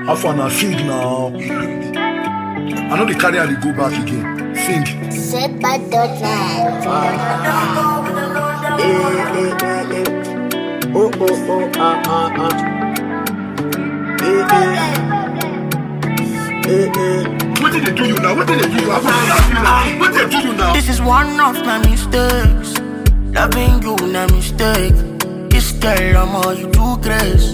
for now, sing now. I know the carry and they go back again. Sing. Set by Dotland. Oh, oh, oh, What did they do you now? What did they do you? What did they do you now? This is one of my mistakes. Loving you, no mistake. This girl, I'm all you do, grace.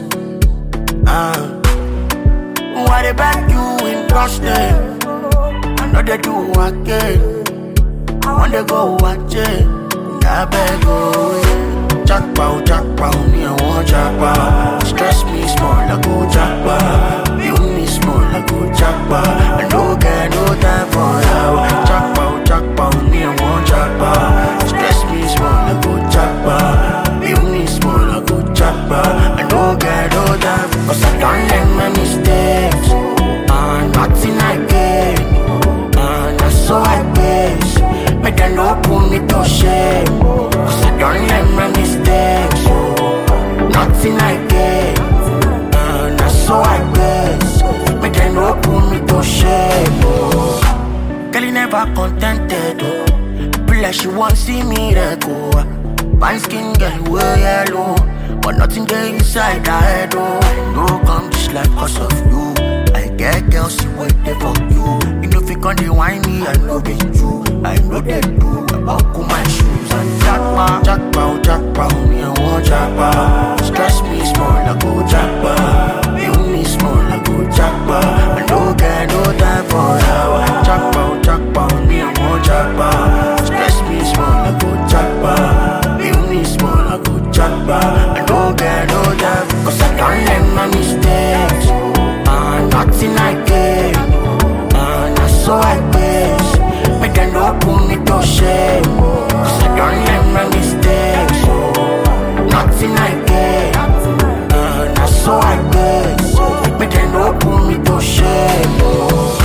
What about you in Boston? I know they do again. I wanna go watch it. I beg go Jackpot, me I want jackpot. Stress me small, I go jackpot. You me small, I go jackpot. I no get no time for you. Jackpot, me I want jackpot. Stress me small, I go jackpot. You me small, I go jackpot. I no get no time, cause I don't learn my mistakes. Nothing I gain. That's so I wish. Make them no put me to shame. Cause I don't learn my mistakes. Nothing I gain. That's so I wish. Make them no put me to shame. Girl, you never contented. Feel like she won't see me let go. Fine skin girl, way yellow. But nothing there inside her head. No come just like cause of you. I get girls, she wait there for you. You know if you can't whine me, I know it's true. I know they do. I buckle my shoes and jackpot, me I want jackpot. Stress me small, I go jackpot. You me small, I go jackpot. I don't get no time for you. Jackpot, me I want jackpot. Stress me small, I go jackpot. You me small, I go jackpot. I don't get no time, cause I don't learn my mistakes. Nothing I gain. That's so I wish. Make them no put me to shame. Cause I don't learn my mistakes. Nothing I gain. That's so I wish. Make them no put me to shame.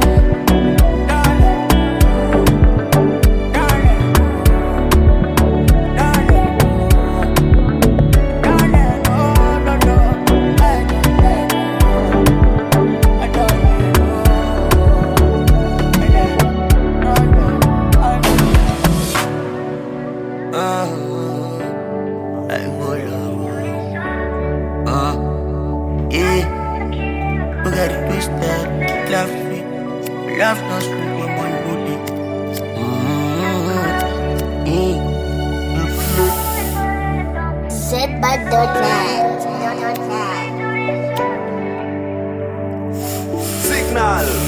Love not sweet when one body. Set by Dotland. Signal.